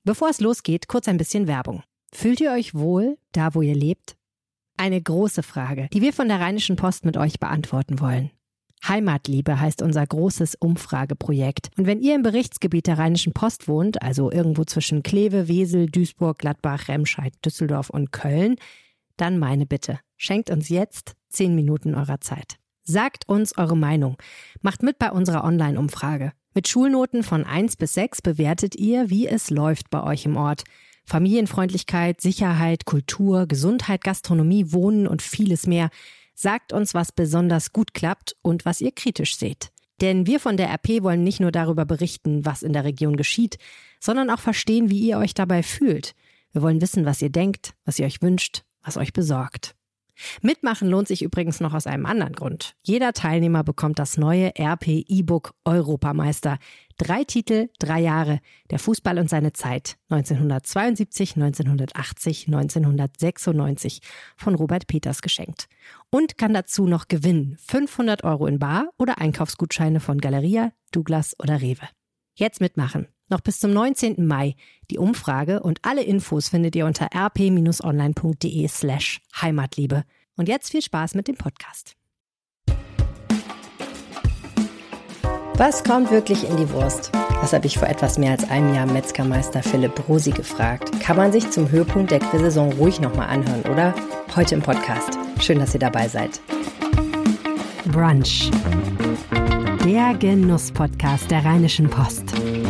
Bevor es losgeht, kurz ein bisschen Werbung. Fühlt ihr euch wohl, da wo ihr lebt? Eine große Frage, die wir von der Rheinischen Post mit euch beantworten wollen. Heimatliebe heißt unser großes Umfrageprojekt. Und wenn ihr im Berichtsgebiet der Rheinischen Post wohnt, also irgendwo zwischen Kleve, Wesel, Duisburg, Gladbach, Remscheid, Düsseldorf und Köln, dann meine Bitte, schenkt uns jetzt 10 Minuten eurer Zeit. Sagt uns eure Meinung. Macht mit bei unserer Online-Umfrage. Mit Schulnoten von 1 bis 6 bewertet ihr, wie es läuft bei euch im Ort. Familienfreundlichkeit, Sicherheit, Kultur, Gesundheit, Gastronomie, Wohnen und vieles mehr. Sagt uns, was besonders gut klappt und was ihr kritisch seht. Denn wir von der RP wollen nicht nur darüber berichten, was in der Region geschieht, sondern auch verstehen, wie ihr euch dabei fühlt. Wir wollen wissen, was ihr denkt, was ihr euch wünscht, was euch besorgt. Mitmachen lohnt sich übrigens noch aus einem anderen Grund. Jeder Teilnehmer bekommt das neue RP E-Book Europameister. 3 Titel, 3 Jahre. Der Fußball und seine Zeit. 1972, 1980, 1996. Von Robert Peters geschenkt. Und kann dazu noch gewinnen. 500 € in Bar oder Einkaufsgutscheine von Galeria, Douglas oder Rewe. Jetzt mitmachen. Noch bis zum 19. Mai. Die Umfrage und alle Infos findet ihr unter rp-online.de/Heimatliebe. Und jetzt viel Spaß mit dem Podcast. Was kommt wirklich in die Wurst? Das habe ich vor etwas mehr als einem Jahr Metzgermeister Philipp Brosi gefragt. Kann man sich zum Höhepunkt der Grillsaison ruhig nochmal anhören, oder? Heute im Podcast. Schön, dass ihr dabei seid. Brunch. Der Genuss-Podcast der Rheinischen Post.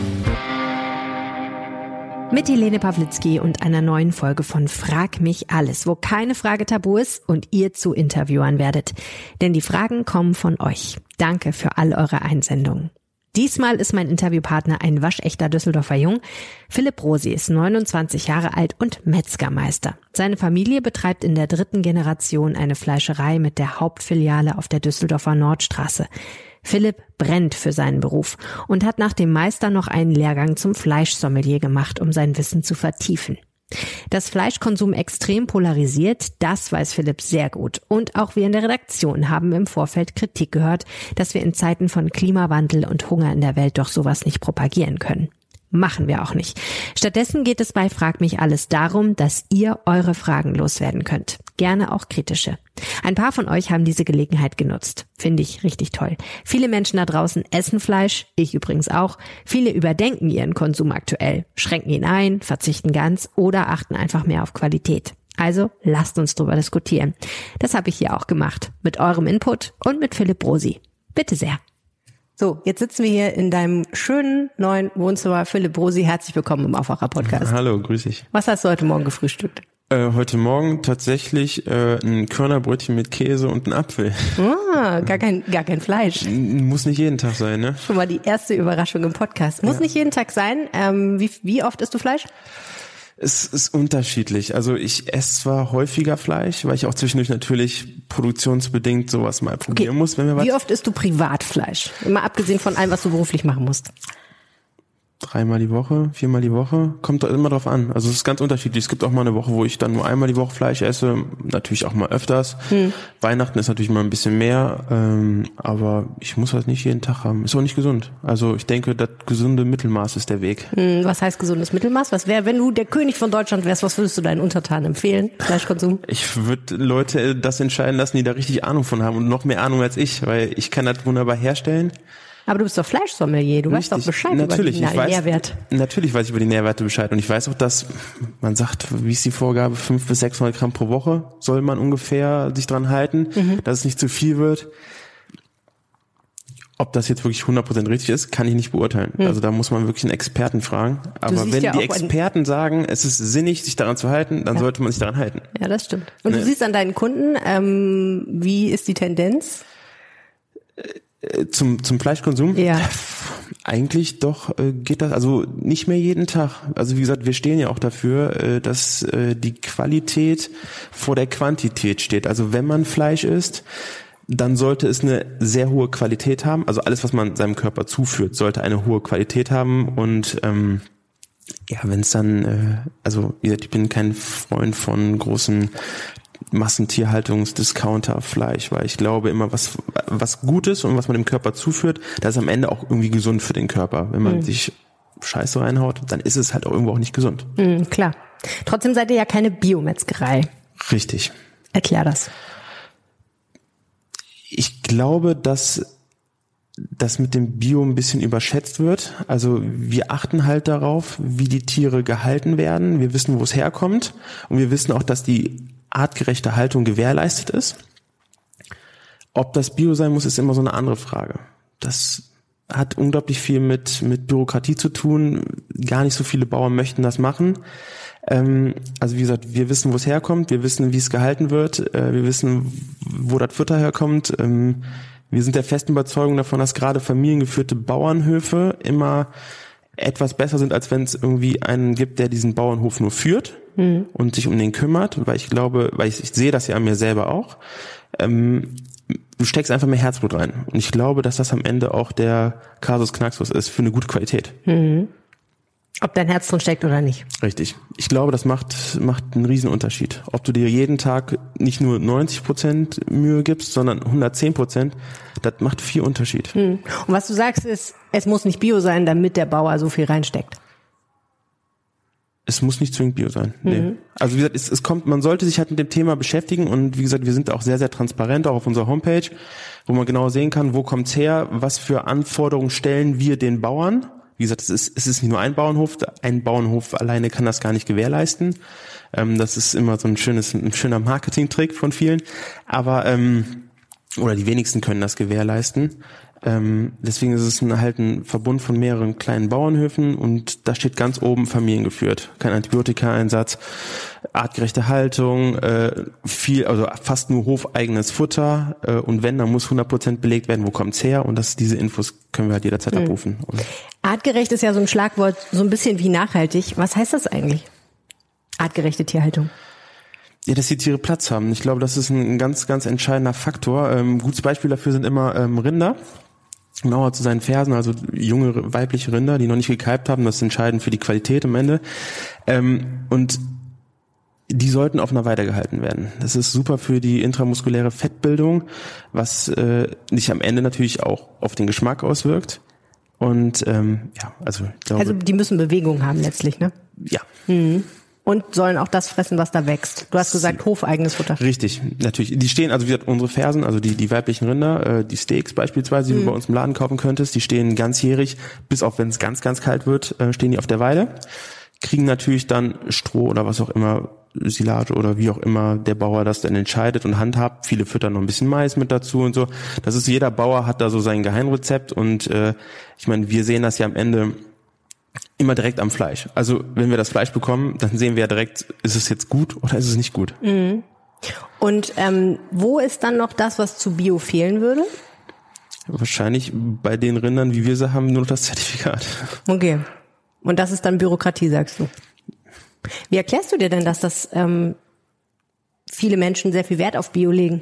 Mit Helene Pawlitzki und einer neuen Folge von Frag mich alles, wo keine Frage tabu ist und ihr zu Interviewern werdet. Denn die Fragen kommen von euch. Danke für all eure Einsendungen. Diesmal ist mein Interviewpartner ein waschechter Düsseldorfer Jung. Philipp Brosi ist 29 Jahre alt und Metzgermeister. Seine Familie betreibt in der 3. Generation eine Fleischerei mit der Hauptfiliale auf der Düsseldorfer Nordstraße. Philipp brennt für seinen Beruf und hat nach dem Meister noch einen Lehrgang zum Fleischsommelier gemacht, um sein Wissen zu vertiefen. Dass Fleischkonsum extrem polarisiert, das weiß Philipp sehr gut. Und auch wir in der Redaktion haben im Vorfeld Kritik gehört, dass wir in Zeiten von Klimawandel und Hunger in der Welt doch sowas nicht propagieren können. Machen wir auch nicht. Stattdessen geht es bei Frag mich alles darum, dass ihr eure Fragen loswerden könnt. Gerne auch kritische. Ein paar von euch haben diese Gelegenheit genutzt. Finde ich richtig toll. Viele Menschen da draußen essen Fleisch, ich übrigens auch. Viele überdenken ihren Konsum aktuell, schränken ihn ein, verzichten ganz oder achten einfach mehr auf Qualität. Also lasst uns drüber diskutieren. Das habe ich hier auch gemacht. Mit eurem Input und mit Philipp Brosi. Bitte sehr. So, jetzt sitzen wir hier in deinem schönen neuen Wohnzimmer. Philipp Brosi, herzlich willkommen im Aufwacher-Podcast. Hallo, grüß dich. Was hast du heute Morgen gefrühstückt? Heute Morgen tatsächlich ein Körnerbrötchen mit Käse und einen Apfel. Ah, gar kein Fleisch. Muss nicht jeden Tag sein, ne? Schon mal die erste Überraschung im Podcast. Muss nicht jeden Tag sein. Wie oft isst du Fleisch? Es ist unterschiedlich. Also ich esse zwar häufiger Fleisch, weil ich auch zwischendurch natürlich produktionsbedingt sowas mal probieren muss. Wenn wir Wie oft isst du Privatfleisch? Immer abgesehen von allem, was du beruflich machen musst. 3-mal die Woche, 4-mal die Woche, kommt da immer drauf an. Also es ist ganz unterschiedlich. Es gibt auch mal eine Woche, wo ich dann nur einmal die Woche Fleisch esse, natürlich auch mal öfters. Weihnachten ist natürlich mal ein bisschen mehr, aber ich muss das nicht jeden Tag haben. Ist auch nicht gesund. Also ich denke, das gesunde Mittelmaß ist der Weg. Was heißt gesundes Mittelmaß? Was wäre, wenn du der König von Deutschland wärst, was würdest du deinen Untertanen empfehlen? Fleischkonsum? Ich würde Leute das entscheiden lassen, die da richtig Ahnung von haben und noch mehr Ahnung als ich, weil ich kann das wunderbar herstellen. Aber du bist doch Fleischsommelier, du weißt doch Bescheid natürlich, über den Nährwert. Natürlich weiß ich über die Nährwerte Bescheid und ich weiß auch, dass man sagt, wie ist die Vorgabe, 500 bis 600 Gramm pro Woche soll man ungefähr sich dran halten, dass es nicht zu viel wird. Ob das jetzt wirklich 100% richtig ist, kann ich nicht beurteilen. Also da muss man wirklich einen Experten fragen. Aber wenn die Experten sagen, es ist sinnig, sich daran zu halten, dann sollte man sich daran halten. Ja, das stimmt. Und du siehst an deinen Kunden, wie ist die Tendenz? Zum Fleischkonsum? Ja. Eigentlich doch geht das, also nicht mehr jeden Tag. Also wie gesagt, wir stehen ja auch dafür, dass die Qualität vor der Quantität steht. Also wenn man Fleisch isst, dann sollte es eine sehr hohe Qualität haben. Also alles, was man seinem Körper zuführt, sollte eine hohe Qualität haben. Und ja, wenn es dann, also wie gesagt, ich bin kein Freund von großen Massentierhaltungs-Discounter-Fleisch, weil ich glaube immer, was Gutes und was man dem Körper zuführt, das ist am Ende auch irgendwie gesund für den Körper. Wenn man sich Scheiße reinhaut, dann ist es halt auch irgendwo auch nicht gesund. Klar. Trotzdem seid ihr ja keine Biometzgerei. Richtig. Erklär das. Ich glaube, dass das mit dem Bio ein bisschen überschätzt wird. Also wir achten halt darauf, wie die Tiere gehalten werden. Wir wissen, wo es herkommt. Und wir wissen auch, dass die artgerechte Haltung gewährleistet ist. Ob das Bio sein muss, ist immer so eine andere Frage. Das hat unglaublich viel mit Bürokratie zu tun. Gar nicht so viele Bauern möchten das machen. Also wie gesagt, wir wissen, wo es herkommt. Wir wissen, wie es gehalten wird. Wir wissen, wo das Futter herkommt. Wir sind der festen Überzeugung davon, dass gerade familiengeführte Bauernhöfe immer etwas besser sind, als wenn es irgendwie einen gibt, der diesen Bauernhof nur führt und sich um den kümmert, weil ich glaube, ich sehe das ja an mir selber auch. Du steckst einfach mehr Herzblut rein. Und ich glaube, dass das am Ende auch der Kasus Knaxus ist für eine gute Qualität. Ob dein Herz drin steckt oder nicht. Richtig. Ich glaube, das macht einen riesen Unterschied. Ob du dir jeden Tag nicht nur 90% Mühe gibst, sondern 110%, das macht viel Unterschied. Und was du sagst ist, es muss nicht Bio sein, damit der Bauer so viel reinsteckt. Es muss nicht zwingend Bio sein. Nee. Also wie gesagt, es kommt, man sollte sich halt mit dem Thema beschäftigen und wie gesagt, wir sind auch sehr, sehr transparent, auch auf unserer Homepage, wo man genau sehen kann, wo kommt's her, was für Anforderungen stellen wir den Bauern. Wie gesagt, es ist nicht nur ein Bauernhof alleine kann das gar nicht gewährleisten. Das ist immer so ein schöner Marketingtrick von vielen, aber oder die wenigsten können das gewährleisten. Deswegen ist es halt ein Verbund von mehreren kleinen Bauernhöfen und da steht ganz oben familiengeführt. Kein Antibiotikaeinsatz, artgerechte Haltung, also fast nur hofeigenes Futter und wenn, dann muss 100% belegt werden, wo kommt's her und diese Infos können wir halt jederzeit abrufen. Artgerecht ist ja so ein Schlagwort, so ein bisschen wie nachhaltig. Was heißt das eigentlich? Artgerechte Tierhaltung. Ja, dass die Tiere Platz haben. Ich glaube, das ist ein ganz, ganz entscheidender Faktor. Gutes Beispiel dafür sind immer Rinder. Genauer zu seinen Fersen, also junge weibliche Rinder, die noch nicht gekalbt haben, das ist entscheidend für die Qualität am Ende. Und die sollten auf einer Weide gehalten werden. Das ist super für die intramuskuläre Fettbildung, was sich am Ende natürlich auch auf den Geschmack auswirkt. Und also ich glaube, also die müssen Bewegung haben letztlich, ne? Ja. Und sollen auch das fressen, was da wächst. Du hast gesagt, hofeigenes Futter. Richtig, natürlich. Die stehen, also wie gesagt, unsere Fersen, also die weiblichen Rinder, die Steaks beispielsweise, die du bei uns im Laden kaufen könntest, die stehen ganzjährig, bis auf wenn es ganz, ganz kalt wird, stehen die auf der Weide. Kriegen natürlich dann Stroh oder was auch immer, Silage oder wie auch immer der Bauer das dann entscheidet und handhabt. Viele füttern noch ein bisschen Mais mit dazu und so. Das ist, jeder Bauer hat da so sein Geheimrezept und ich meine, wir sehen das ja am Ende immer direkt am Fleisch. Also wenn wir das Fleisch bekommen, dann sehen wir ja direkt, ist es jetzt gut oder ist es nicht gut. Und wo ist dann noch das, was zu Bio fehlen würde? Wahrscheinlich bei den Rindern, wie wir sie haben, nur noch das Zertifikat. Okay. Und das ist dann Bürokratie, sagst du. Wie erklärst du dir denn, dass das viele Menschen sehr viel Wert auf Bio legen?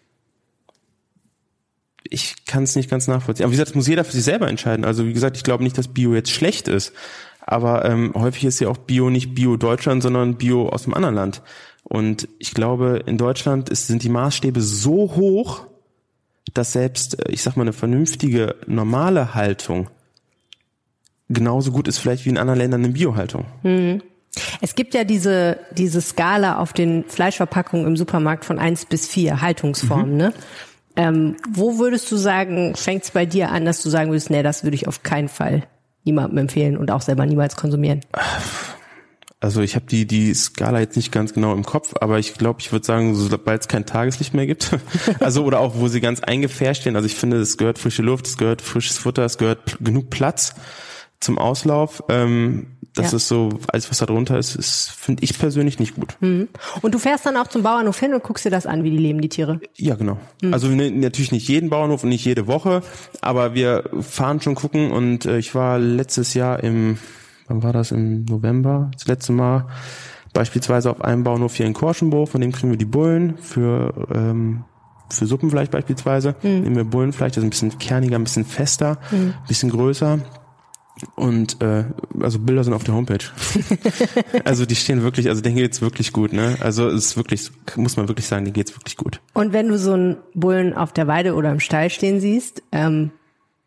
Ich kann es nicht ganz nachvollziehen. Aber wie gesagt, das muss jeder für sich selber entscheiden. Also wie gesagt, ich glaube nicht, dass Bio jetzt schlecht ist. Aber häufig ist ja auch Bio nicht Bio Deutschland, sondern Bio aus einem anderen Land. Und ich glaube, in Deutschland sind die Maßstäbe so hoch, dass selbst, ich sag mal, eine vernünftige, normale Haltung genauso gut ist vielleicht wie in anderen Ländern eine Biohaltung. Es gibt ja diese Skala auf den Fleischverpackungen im Supermarkt von 1 bis 4 Haltungsformen, ne? Wo würdest du sagen, fängt es bei dir an, dass du sagen würdest, nee, das würde ich auf keinen Fall niemandem empfehlen und auch selber niemals konsumieren? Also ich habe die Skala jetzt nicht ganz genau im Kopf, aber ich glaube, ich würde sagen, sobald es kein Tageslicht mehr gibt, also oder auch wo sie ganz eingefärscht stehen, also ich finde, es gehört frische Luft, es gehört frisches Futter, es gehört genug Platz zum Auslauf. Das ist so, alles was da drunter ist finde ich persönlich nicht gut. Und du fährst dann auch zum Bauernhof hin und guckst dir das an, wie die leben, die Tiere? Ja, genau. Also natürlich nicht jeden Bauernhof und nicht jede Woche, aber wir fahren schon gucken und ich war letztes Jahr wann war das, im November, das letzte Mal, beispielsweise auf einem Bauernhof hier in Korschenbruch, von dem kriegen wir die Bullen für Suppenfleisch beispielsweise, nehmen wir Bullenfleisch, das ist ein bisschen kerniger, ein bisschen fester, ein bisschen größer. Und also Bilder sind auf der Homepage. Also die stehen wirklich, also denen geht's wirklich gut, ne? Also es ist wirklich, muss man wirklich sagen, denen geht's wirklich gut. Und wenn du so einen Bullen auf der Weide oder im Stall stehen siehst,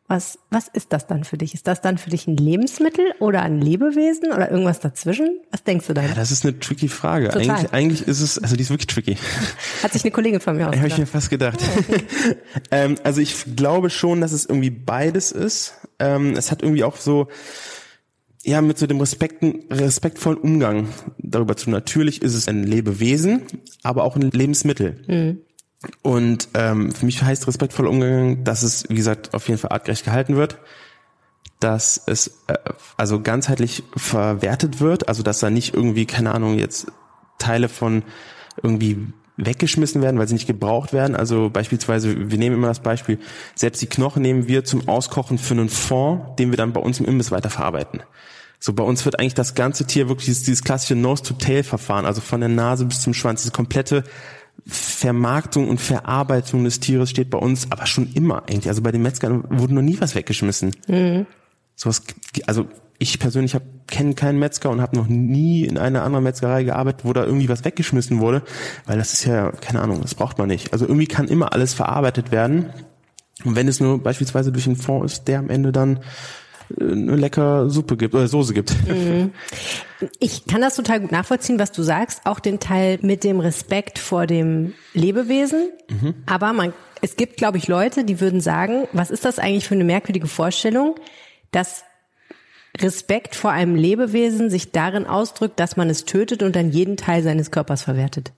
Was ist das dann für dich? Ist das dann für dich ein Lebensmittel oder ein Lebewesen oder irgendwas dazwischen? Was denkst du da? Ja, das ist eine tricky Frage. Total. Eigentlich ist es, also die ist wirklich tricky. Hat sich eine Kollegin von mir ausgedacht. Habe ich mir fast gedacht. Also ich glaube schon, dass es irgendwie beides ist. Es hat irgendwie auch so, ja, mit so dem respektvollen Umgang darüber zu tun. Natürlich ist es ein Lebewesen, aber auch ein Lebensmittel. Mhm. Und für mich heißt respektvoller Umgang, dass es, wie gesagt, auf jeden Fall artgerecht gehalten wird, dass es also ganzheitlich verwertet wird, also dass da nicht irgendwie, keine Ahnung, jetzt Teile von irgendwie weggeschmissen werden, weil sie nicht gebraucht werden. Also beispielsweise, wir nehmen immer das Beispiel, selbst die Knochen nehmen wir zum Auskochen für einen Fond, den wir dann bei uns im Imbiss weiterverarbeiten. So, bei uns wird eigentlich das ganze Tier wirklich dieses klassische Nose-to-Tail-Verfahren, also von der Nase bis zum Schwanz, diese komplette Vermarktung und Verarbeitung des Tieres steht bei uns aber schon immer eigentlich. Also bei den Metzgern wurde noch nie was weggeschmissen. Mhm. Sowas, also ich persönlich kenne keinen Metzger und habe noch nie in einer anderen Metzgerei gearbeitet, wo da irgendwie was weggeschmissen wurde, weil das ist ja, keine Ahnung, das braucht man nicht. Also irgendwie kann immer alles verarbeitet werden. Und wenn es nur beispielsweise durch einen Fond ist, der am Ende dann eine leckere Suppe gibt oder Soße gibt. Mhm. Ich kann das total gut nachvollziehen, was du sagst, auch den Teil mit dem Respekt vor dem Lebewesen. Mhm. Aber es gibt, glaube ich, Leute, die würden sagen, was ist das eigentlich für eine merkwürdige Vorstellung, dass Respekt vor einem Lebewesen sich darin ausdrückt, dass man es tötet und dann jeden Teil seines Körpers verwertet.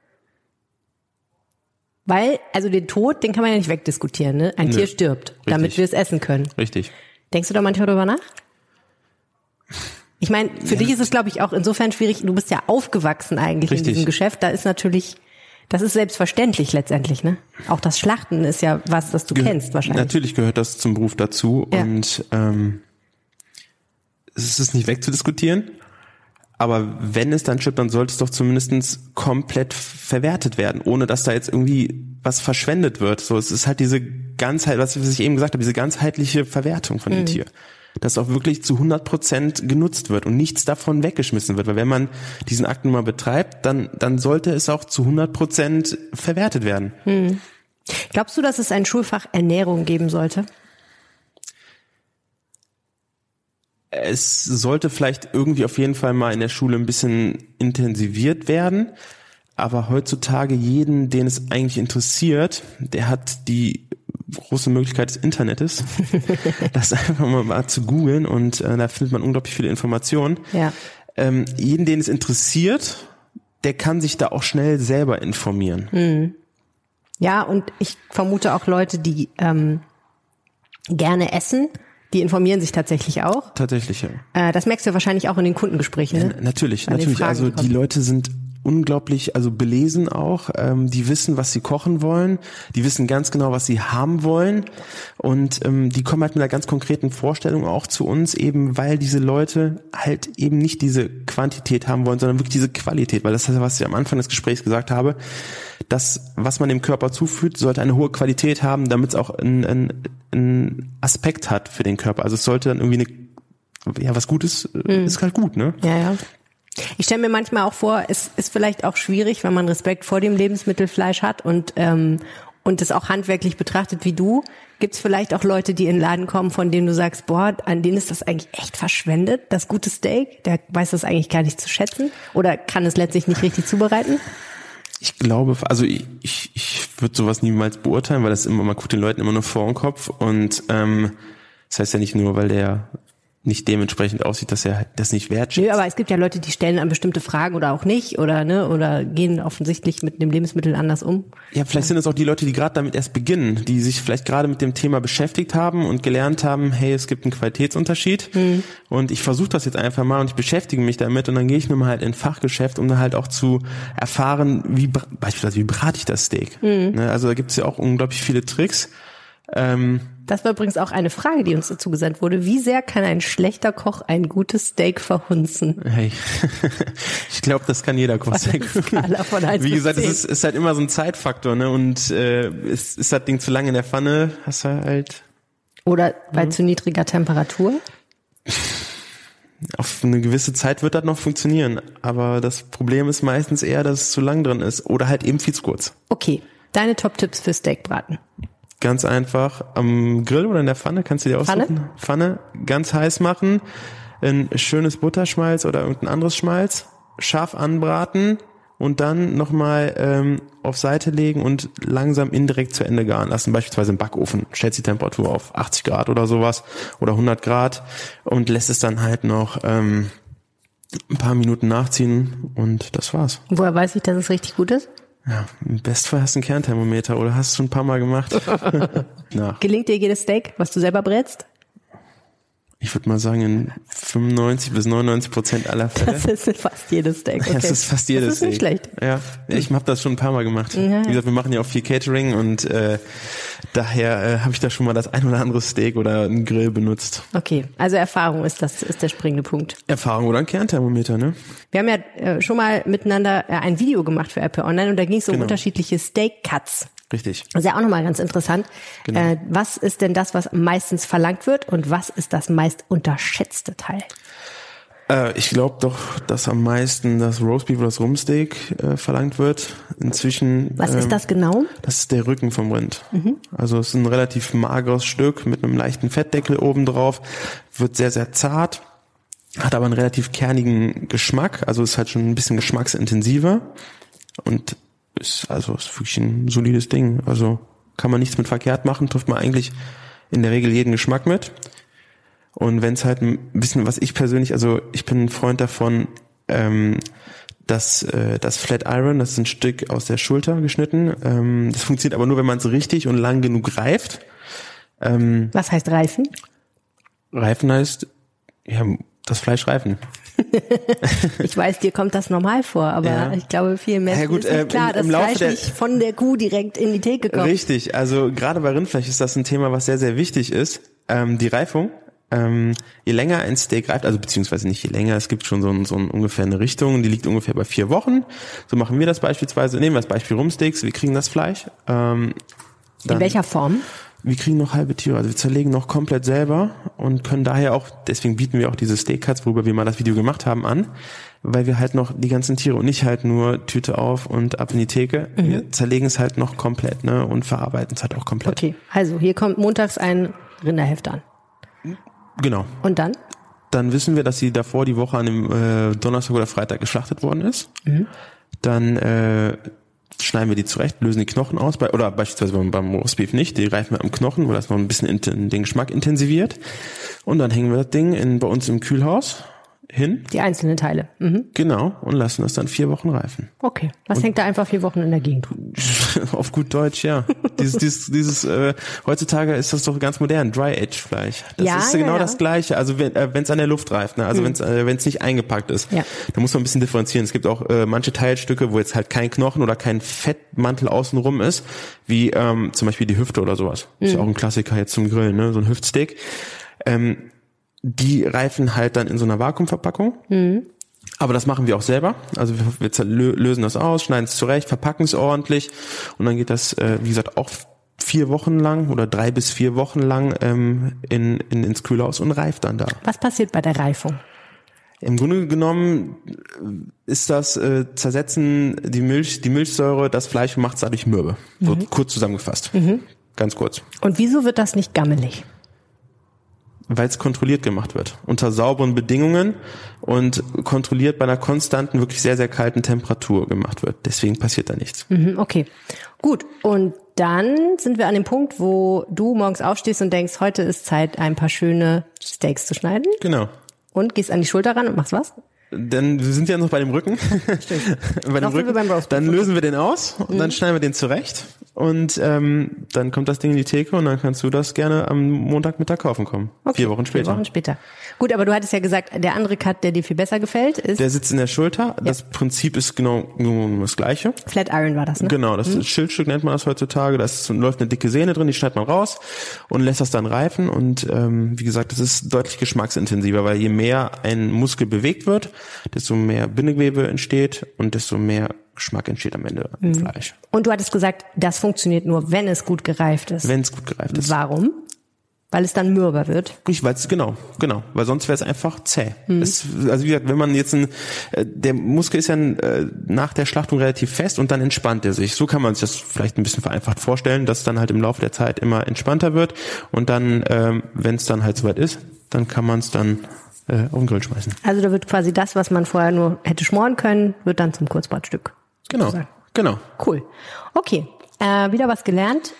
Weil, also den Tod, den kann man ja nicht wegdiskutieren, ne? Ein Tier stirbt, richtig, damit wir es essen können. Richtig. Denkst du da manchmal drüber nach? Ich meine, für dich ist es, glaube ich, auch insofern schwierig. Du bist ja aufgewachsen eigentlich in diesem Geschäft. Da ist natürlich, das ist selbstverständlich letztendlich, ne? Auch das Schlachten ist ja was, das du kennst wahrscheinlich. Natürlich gehört das zum Beruf dazu und es ist nicht wegzudiskutieren. Aber wenn es dann stirbt, dann sollte es doch zumindest komplett verwertet werden, ohne dass da jetzt irgendwie was verschwendet wird. So, es ist halt diese Ganzheit, was ich eben gesagt habe, diese ganzheitliche Verwertung von dem Tier. Dass auch wirklich zu 100% genutzt wird und nichts davon weggeschmissen wird. Weil wenn man diesen Akt nun mal betreibt, dann sollte es auch zu 100% verwertet werden. Hm. Glaubst du, dass es ein Schulfach Ernährung geben sollte? Es sollte vielleicht irgendwie auf jeden Fall mal in der Schule ein bisschen intensiviert werden, aber heutzutage jeden, den es eigentlich interessiert, der hat die große Möglichkeit des Internets, das einfach mal zu googeln und da findet man unglaublich viele Informationen. Ja. Jeden, den es interessiert, der kann sich da auch schnell selber informieren. Mhm. Ja, und ich vermute auch Leute, die gerne essen, die informieren sich tatsächlich auch. Tatsächlich, ja. Das merkst du wahrscheinlich auch in den Kundengesprächen, ne? Ja, natürlich. Also die Leute sind unglaublich, also belesen auch. Die wissen, was sie kochen wollen. Die wissen ganz genau, was sie haben wollen. Und die kommen halt mit einer ganz konkreten Vorstellung auch zu uns, eben weil diese Leute halt eben nicht diese Quantität haben wollen, sondern wirklich diese Qualität. Weil das ist ja, was ich am Anfang des Gesprächs gesagt habe. Das, was man dem Körper zuführt, sollte eine hohe Qualität haben, damit es auch einen Aspekt hat für den Körper. Also es sollte dann irgendwie was Gutes, ist halt gut, ne? Ja, ja. Ich stelle mir manchmal auch vor, es ist vielleicht auch schwierig, wenn man Respekt vor dem Lebensmittel Fleisch hat und es auch handwerklich betrachtet wie du. Gibt es vielleicht auch Leute, die in den Laden kommen, von denen du sagst, boah, an denen ist das eigentlich echt verschwendet, das gute Steak? Der weiß das eigentlich gar nicht zu schätzen oder kann es letztlich nicht richtig zubereiten? Ich glaube, also ich würde sowas niemals beurteilen, weil das immer, man guckt den Leuten immer nur vor den Kopf und das heißt ja nicht nur, weil der nicht dementsprechend aussieht, dass er das nicht wertschätzt. Nö, aber es gibt ja Leute, die stellen an bestimmte Fragen oder auch nicht oder gehen offensichtlich mit dem Lebensmittel anders um. Ja, vielleicht sind es auch die Leute, die gerade damit erst beginnen, die sich vielleicht gerade mit dem Thema beschäftigt haben und gelernt haben, hey, es gibt einen Qualitätsunterschied und ich versuche das jetzt einfach mal und ich beschäftige mich damit und dann gehe ich nur mal halt in ein Fachgeschäft, um dann halt auch zu erfahren, beispielsweise wie brate ich das Steak. Also da gibt es ja auch unglaublich viele Tricks. Das war übrigens auch eine Frage, die uns dazu gesandt wurde. Wie sehr kann ein schlechter Koch ein gutes Steak verhunzen? Hey, ich glaube, das kann jeder Koch sehr gut. Wie gesagt, es ist halt immer so ein Zeitfaktor, ne? Und ist das Ding zu lange in der Pfanne, hast du halt. Oder bei zu niedriger Temperatur? Auf eine gewisse Zeit wird das noch funktionieren. Aber das Problem ist meistens eher, dass es zu lang drin ist. Oder halt eben viel zu kurz. Okay, deine Top-Tipps für Steakbraten. Ganz einfach am Grill oder in der Pfanne, kannst du dir aussuchen. Pfanne ganz heiß machen, ein schönes Butterschmalz oder irgendein anderes Schmalz, scharf anbraten und dann nochmal auf Seite legen und langsam indirekt zu Ende garen lassen, beispielsweise im Backofen. Stellst die Temperatur auf 80 Grad oder sowas oder 100 Grad und lässt es dann halt noch ein paar Minuten nachziehen und das war's. Woher weiß ich, dass es richtig gut ist? Ja, im Bestfall hast du einen Kernthermometer oder hast du schon ein paar Mal gemacht. Gelingt dir jedes Steak, was du selber brätst? Ich würde mal sagen, in 95 bis 99% aller Fälle. Das ist fast jedes Steak. Okay. Das ist fast jedes Steak. Das ist nicht schlecht. Ja, ich habe das schon ein paar Mal gemacht. Ja. Wie gesagt, wir machen ja auch viel Catering und daher habe ich da schon mal das ein oder andere Steak oder einen Grill benutzt. Okay, also Erfahrung ist der springende Punkt. Erfahrung oder ein Kernthermometer, ne? Wir haben ja schon mal miteinander ein Video gemacht für RP Online und da ging es um unterschiedliche Steak-Cuts. Richtig. Das ist ja auch nochmal ganz interessant. Genau. Was ist denn das, was meistens verlangt wird und was ist das meist unterschätzte Teil? Ich glaube doch, dass am meisten das Roastbeef oder das Rumpsteak verlangt wird. Inzwischen. Was ist das genau? Das ist der Rücken vom Rind. Also es ist ein relativ mageres Stück mit einem leichten Fettdeckel oben drauf, wird sehr, sehr zart, hat aber einen relativ kernigen Geschmack, also ist halt schon ein bisschen geschmacksintensiver und ist wirklich ein solides Ding. Also kann man nichts mit verkehrt machen, trifft man eigentlich in der Regel jeden Geschmack mit. Und wenn es halt ein bisschen, was ich persönlich, also ich bin ein Freund davon, das Flat Iron, das ist ein Stück aus der Schulter geschnitten. Das funktioniert aber nur, wenn man es richtig und lang genug reift. Was heißt reifen? Reifen heißt, ja, das Fleisch reifen. Ich weiß, dir kommt das normal vor, aber ich glaube, vielen Menschen ist nicht klar, dass Fleisch nicht von der Kuh direkt in die Theke kommt. Richtig, also gerade bei Rindfleisch ist das ein Thema, was sehr, sehr wichtig ist. Die Reifung. Je länger ein Steak reift, also beziehungsweise nicht je länger, es gibt schon so ungefähr eine Richtung, die liegt ungefähr bei 4 Wochen. So machen wir das beispielsweise, nehmen wir das Beispiel Rumpsteaks, wir kriegen das Fleisch. In welcher Form? Wir kriegen noch halbe Tiere, also wir zerlegen noch komplett selber und können daher auch, deswegen bieten wir auch diese Steak Cuts, worüber wir mal das Video gemacht haben, an, weil wir halt noch die ganzen Tiere und nicht halt nur Tüte auf und ab in die Theke. Wir zerlegen es halt noch komplett, ne, und verarbeiten es halt auch komplett. Okay, also hier kommt montags ein Rinderheft an. Genau. Und dann? Dann wissen wir, dass sie davor die Woche an dem Donnerstag oder Freitag geschlachtet worden ist. Dann schneiden wir die zurecht, lösen die Knochen aus, oder beispielsweise beim Roastbeef nicht, die reifen wir am Knochen, weil das noch ein bisschen den Geschmack intensiviert. Und dann hängen wir das Ding bei uns im Kühlhaus hin. Die einzelnen Teile. Genau, und lassen das dann 4 Wochen reifen. Okay, was hängt da einfach 4 Wochen in der Gegend? Auf gut Deutsch, ja. Dieses heutzutage ist das doch ganz modern, Dry-Age-Fleisch. Das ist genau das Gleiche, also wenn es an der Luft reift, ne? Also wenn es nicht eingepackt ist. Ja. Da muss man ein bisschen differenzieren. Es gibt auch manche Teilstücke, wo jetzt halt kein Knochen oder kein Fettmantel außenrum ist, wie zum Beispiel die Hüfte oder sowas. Ist auch ein Klassiker jetzt zum Grillen, ne? So ein Hüftsteak. Die reifen halt dann in so einer Vakuumverpackung. Aber das machen wir auch selber. Also wir lösen das aus, schneiden es zurecht, verpacken es ordentlich und dann geht das, wie gesagt, auch 4 Wochen lang oder 3 bis 4 Wochen lang ins Kühlhaus und reift dann da. Was passiert bei der Reifung? Im Grunde genommen ist das Zersetzen die Milchsäure, das Fleisch macht es dadurch mürbe. So kurz zusammengefasst. Ganz kurz. Und wieso wird das nicht gammelig? Weil es kontrolliert gemacht wird. Unter sauberen Bedingungen und kontrolliert bei einer konstanten, wirklich sehr, sehr kalten Temperatur gemacht wird. Deswegen passiert da nichts. Okay, gut. Und dann sind wir an dem Punkt, wo du morgens aufstehst und denkst, heute ist Zeit, ein paar schöne Steaks zu schneiden. Genau. Und gehst an die Schulter ran und machst was? Denn wir sind ja noch bei dem Rücken. Bei dem Rücken. Dann lösen wir den aus und dann schneiden wir den zurecht. Und dann kommt das Ding in die Theke und dann kannst du das gerne am Montagmittag kaufen kommen. Okay, 4 Wochen später. 4 Wochen später. Gut, aber du hattest ja gesagt, der andere Cut, der dir viel besser gefällt, ist... Der sitzt in der Schulter. Ja. Das Prinzip ist genau das Gleiche. Flat Iron war das, ne? Genau, das Schildstück nennt man das heutzutage. Da läuft eine dicke Sehne drin, die schneidet man raus und lässt das dann reifen. Und wie gesagt, das ist deutlich geschmacksintensiver, weil je mehr ein Muskel bewegt wird, desto mehr Bindegewebe entsteht und desto mehr Geschmack entsteht am Ende im Fleisch. Und du hattest gesagt, das funktioniert nur, wenn es gut gereift ist. Wenn es gut gereift ist. Warum? Weil es dann mürber wird. Genau, weil sonst wäre es einfach zäh. Also wie gesagt, wenn man jetzt der Muskel ist ja nach der Schlachtung relativ fest und dann entspannt er sich. So kann man sich das vielleicht ein bisschen vereinfacht vorstellen, dass es dann halt im Laufe der Zeit immer entspannter wird und dann, wenn es dann halt soweit ist, dann kann man es dann auf den Grill schmeißen. Also da wird quasi das, was man vorher nur hätte schmoren können, wird dann zum Kurzbratstück. Genau. Cool. Okay, wieder was gelernt.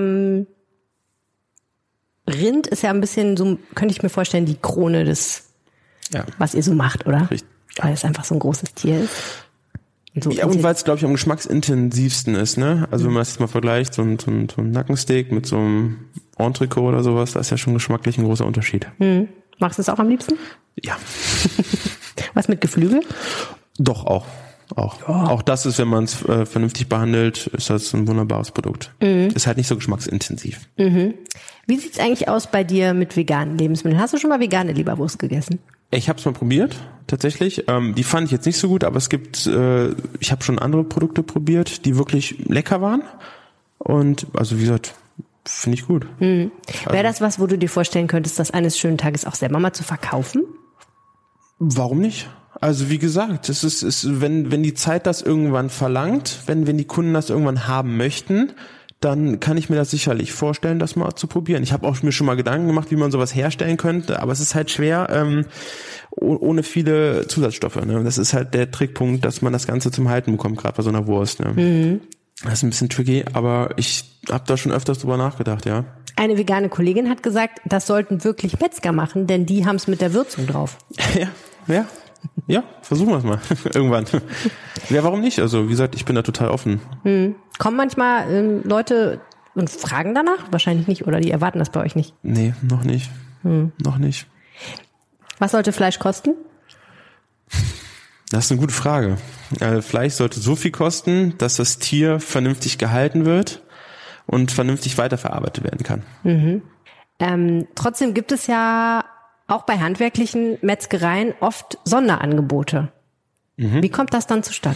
Rind ist ja ein bisschen so, könnte ich mir vorstellen, die Krone des, was ihr so macht, oder? Richtig. Ja. Weil es einfach so ein großes Tier ist. Und und weil es, glaube ich, am geschmacksintensivsten ist, ne? Also wenn man das jetzt mal vergleicht, so ein Nackensteak mit so einem Entrecot oder sowas, da ist ja schon geschmacklich ein großer Unterschied. Magst du es auch am liebsten? Ja. Was mit Geflügel? Doch, auch. Auch das ist, wenn man es vernünftig behandelt, ist das ein wunderbares Produkt. Ist halt nicht so geschmacksintensiv. Wie sieht's eigentlich aus bei dir mit veganen Lebensmitteln? Hast du schon mal vegane Leberwurst gegessen? Ich habe es mal probiert, tatsächlich. Die fand ich jetzt nicht so gut, aber es gibt, ich habe schon andere Produkte probiert, die wirklich lecker waren. Und also wie gesagt, finde ich gut. Wäre das was, wo du dir vorstellen könntest, das eines schönen Tages auch selber mal zu verkaufen? Warum nicht? Also wie gesagt, es ist wenn die Zeit das irgendwann verlangt, wenn die Kunden das irgendwann haben möchten, dann kann ich mir das sicherlich vorstellen, das mal zu probieren. Ich habe auch mir schon mal Gedanken gemacht, wie man sowas herstellen könnte, aber es ist halt schwer, ohne viele Zusatzstoffe. Ne? Das ist halt der Trickpunkt, dass man das Ganze zum Halten bekommt, gerade bei so einer Wurst. Ne? Das ist ein bisschen tricky, aber ich habe da schon öfters drüber nachgedacht, ja. Eine vegane Kollegin hat gesagt, das sollten wirklich Metzger machen, denn die haben es mit der Würzung drauf. Ja, versuchen wir es mal. Irgendwann. Ja, warum nicht? Also, wie gesagt, ich bin da total offen. Kommen manchmal Leute und fragen danach? Wahrscheinlich nicht, oder die erwarten das bei euch nicht? Nee, noch nicht. Noch nicht. Was sollte Fleisch kosten? Das ist eine gute Frage. Fleisch sollte so viel kosten, dass das Tier vernünftig gehalten wird und vernünftig weiterverarbeitet werden kann. Trotzdem gibt es ja auch bei handwerklichen Metzgereien oft Sonderangebote. Wie kommt das dann zustande?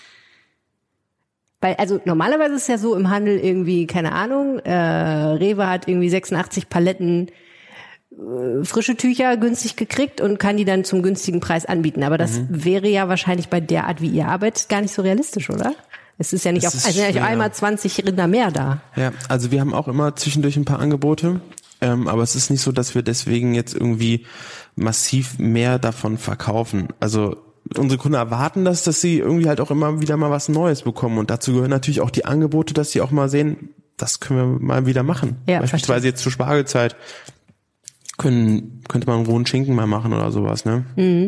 Weil, also normalerweise ist es ja so im Handel irgendwie, keine Ahnung, Rewe hat irgendwie 86 Paletten frische Tücher günstig gekriegt und kann die dann zum günstigen Preis anbieten. Aber das wäre ja wahrscheinlich bei der Art, wie ihr arbeitet, gar nicht so realistisch, oder? Es ist ja nicht einmal 20 Rinder mehr da. Ja, also wir haben auch immer zwischendurch ein paar Angebote. Aber es ist nicht so, dass wir deswegen jetzt irgendwie massiv mehr davon verkaufen. Also unsere Kunden erwarten das, dass sie irgendwie halt auch immer wieder mal was Neues bekommen. Und dazu gehören natürlich auch die Angebote, dass sie auch mal sehen, das können wir mal wieder machen. Ja, beispielsweise jetzt zur Spargelzeit könnte man einen rohen Schinken mal machen oder sowas, ne?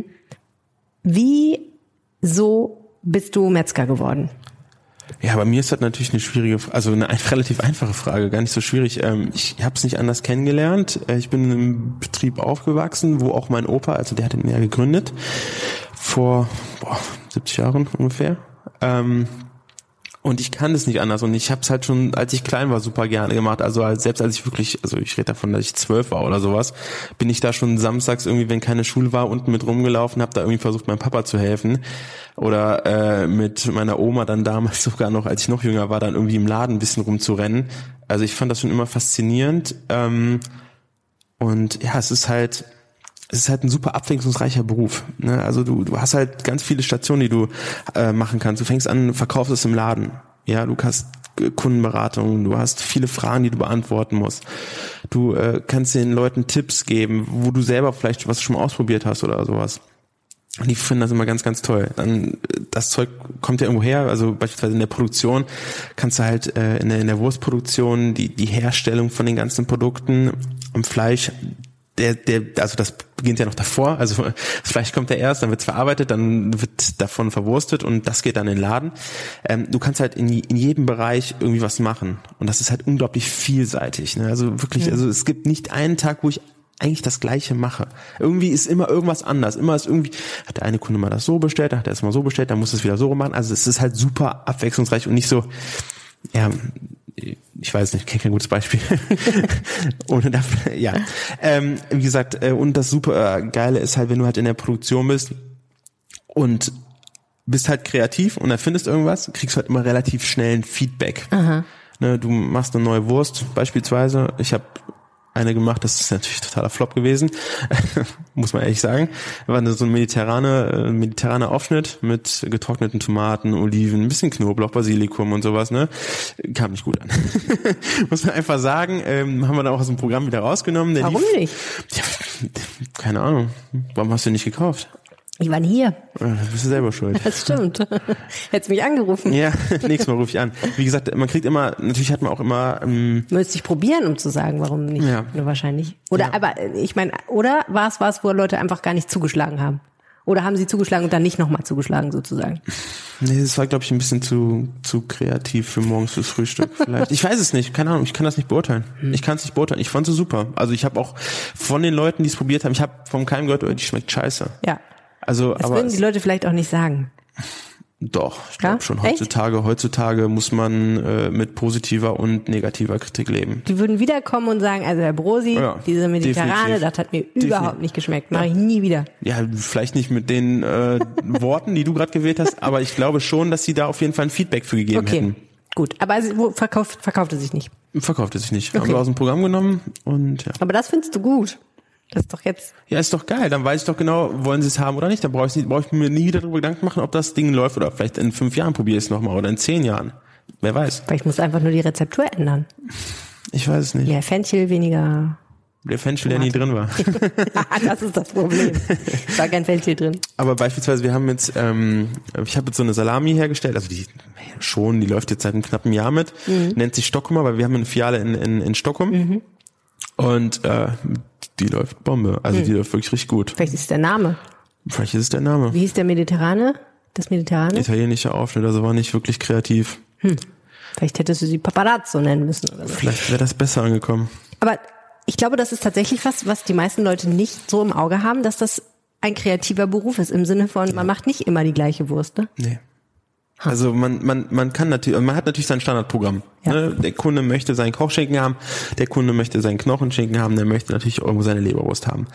Wieso bist du Metzger geworden? Ja, bei mir ist das natürlich eine relativ einfache Frage, gar nicht so schwierig. Ich habe es nicht anders kennengelernt. Ich bin im Betrieb aufgewachsen, wo auch mein Opa, also der hat den ja gegründet, vor 70 Jahren ungefähr. Und ich kann das nicht anders. Und ich habe es halt schon, als ich klein war, super gerne gemacht. Also selbst als ich wirklich, also ich rede davon, dass ich 12 war oder sowas, bin ich da schon samstags irgendwie, wenn keine Schule war, unten mit rumgelaufen, habe da irgendwie versucht, meinem Papa zu helfen. Oder mit meiner Oma dann damals sogar noch, als ich noch jünger war, dann irgendwie im Laden ein bisschen rumzurennen. Also ich fand das schon immer faszinierend. Und ja, es ist halt ein super abwechslungsreicher Beruf. Ne? Also du hast halt ganz viele Stationen, die du machen kannst. Du fängst an, verkaufst es im Laden. Ja, du hast Kundenberatung, du hast viele Fragen, die du beantworten musst. Du kannst den Leuten Tipps geben, wo du selber vielleicht was schon mal ausprobiert hast oder sowas. Und die finden das immer ganz, ganz toll. Dann das Zeug kommt ja irgendwo her, also beispielsweise in der Produktion kannst du halt in der Wurstproduktion die Herstellung von den ganzen Produkten am Fleisch, also das beginnt ja noch davor, also das Fleisch kommt ja erst, dann wird's verarbeitet, dann wird davon verwurstet und das geht dann in den Laden. Du kannst halt in jedem Bereich irgendwie was machen und das ist halt unglaublich vielseitig. Ne? Also wirklich, also es gibt nicht einen Tag, wo ich eigentlich das Gleiche mache. Irgendwie ist immer irgendwas anders. Immer ist irgendwie, hat der eine Kunde mal das so bestellt, dann hat er es mal so bestellt, dann muss es wieder so machen. Also es ist halt super abwechslungsreich und nicht so, ja, ich weiß nicht, ich kenne kein gutes Beispiel. Ohne dafür, ja. Wie gesagt, und das super Geile ist halt, wenn du halt in der Produktion bist und bist halt kreativ und erfindest irgendwas, kriegst du halt immer relativ schnell ein Feedback. Ne, du machst eine neue Wurst beispielsweise. Ich habe eine gemacht, das ist natürlich totaler Flop gewesen, muss man ehrlich sagen. War so ein mediterraner Aufschnitt mit getrockneten Tomaten, Oliven, ein bisschen Knoblauch, Basilikum und sowas, ne? Kam nicht gut an. Muss man einfach sagen, haben wir dann auch aus dem Programm wieder rausgenommen. Warum nicht? Ja, keine Ahnung. Warum hast du ihn nicht gekauft? Ich war nie hier. Da bist du selber schuld. Das stimmt. Hättest mich angerufen. Ja, nächstes Mal rufe ich an. Wie gesagt, man kriegt immer, natürlich hat man auch immer... Müsste ich probieren, um zu sagen, warum nicht. Ja. Nur wahrscheinlich. Oder, ja. Aber ich meine, oder war es, wo Leute einfach gar nicht zugeschlagen haben? Oder haben sie zugeschlagen und dann nicht nochmal zugeschlagen, sozusagen? Nee, das war, glaube ich, ein bisschen zu kreativ für morgens fürs Frühstück vielleicht. Ich weiß es nicht, keine Ahnung, ich kann das nicht beurteilen. Ich kann es nicht beurteilen. Ich fand es super. Also ich habe auch von den Leuten, die es probiert haben, ich habe von keinem gehört, oh, die schmeckt scheiße. Ja. Also, das aber würden die Leute vielleicht auch nicht sagen. Doch, ich glaube Ja? schon. Echt? Heutzutage muss man mit positiver und negativer Kritik leben. Die würden wiederkommen und sagen, also Herr Brosi, Ja, diese Mediterrane, definitiv. das hat mir überhaupt nicht geschmeckt. Mache ich nie wieder. Ja, vielleicht nicht mit den Worten, die du gerade gewählt hast, aber ich glaube schon, dass sie da auf jeden Fall ein Feedback für gegeben Okay, hätten. gut. Aber verkaufte sich nicht. Verkaufte sich nicht. Okay. Haben wir aus dem Programm genommen und ja. Aber das findest du gut. Das ist doch jetzt... Ja, ist doch geil. Dann weiß ich doch genau, wollen sie es haben oder nicht. Dann brauche ich mir nie wieder darüber Gedanken machen, ob das Ding läuft oder vielleicht in 5 Jahren probiere ich es nochmal oder in 10 Jahren. Wer weiß. Vielleicht musst du einfach nur die Rezeptur ändern. Ich weiß es nicht. Mehr Fenchel, weniger... Der Fenchel, der nie drin war. Das ist das Problem. War kein Fenchel drin. Aber beispielsweise, wir haben jetzt, ich habe jetzt so eine Salami hergestellt, also die läuft jetzt seit einem knappen Jahr mit, nennt sich Stockholmer, weil wir haben eine Filiale in Stockholm und die läuft Bombe, also die läuft wirklich richtig gut. Vielleicht ist es der Name. Vielleicht ist es der Name. Wie hieß der Mediterrane? Das Mediterrane? Italienischer Aufschnitt, also war nicht wirklich kreativ. Vielleicht hättest du sie Paparazzo nennen müssen oder so. Vielleicht wäre das besser angekommen. Aber ich glaube, das ist tatsächlich was die meisten Leute nicht so im Auge haben, dass das ein kreativer Beruf ist, im Sinne von, man macht nicht immer die gleiche Wurst, ne? Nee. Also man kann natürlich, man hat natürlich sein Standardprogramm. Ja. Ne? Der Kunde möchte seinen Kochschinken haben, der Kunde möchte seinen Knochenschinken haben, der möchte natürlich irgendwo seine Leberwurst haben.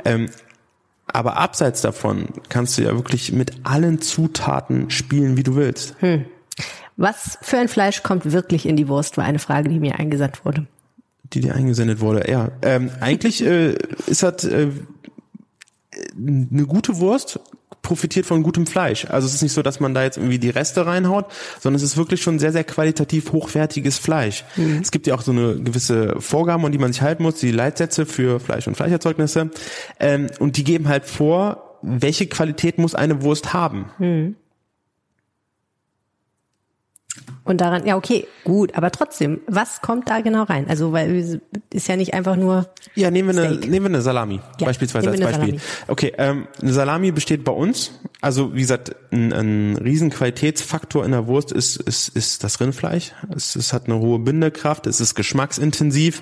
Aber abseits davon kannst du ja wirklich mit allen Zutaten spielen, wie du willst. Was für ein Fleisch kommt wirklich in die Wurst, war eine Frage, die mir eingesandt wurde. Die dir eingesendet wurde. Ja, eigentlich ist das eine gute Wurst profitiert von gutem Fleisch. Also es ist nicht so, dass man da jetzt irgendwie die Reste reinhaut, sondern es ist wirklich schon sehr, sehr qualitativ hochwertiges Fleisch. Es gibt ja auch so eine gewisse Vorgaben, an die man sich halten muss, die Leitsätze für Fleisch und Fleischerzeugnisse. Und die geben halt vor, welche Qualität muss eine Wurst haben. Und daran, ja okay, gut, aber trotzdem, was kommt da genau rein? Also, weil ist ja nicht einfach nur Ja, nehmen wir Steak. eine Salami, Ja, beispielsweise als nehmen wir eine Beispiel. Okay, eine Salami besteht bei uns, also wie gesagt, ein riesen Qualitätsfaktor in der Wurst ist das Rindfleisch. Es hat eine hohe Bindekraft, es ist geschmacksintensiv